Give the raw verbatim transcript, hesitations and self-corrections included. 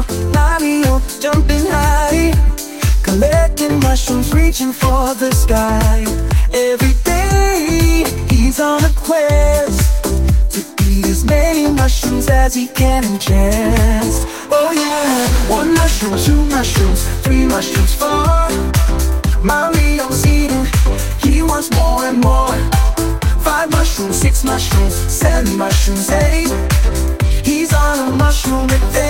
Mario jumping high, collecting mushrooms, reaching for the sky. Every day he's on a quest to eat as many mushrooms as he can ingest. Oh yeah, one mushroom, two mushrooms, three mushrooms, four. Mario's eating, he wants more and more. Five mushrooms, six mushrooms, seven mushrooms, eight. He's on a mushroom adventure.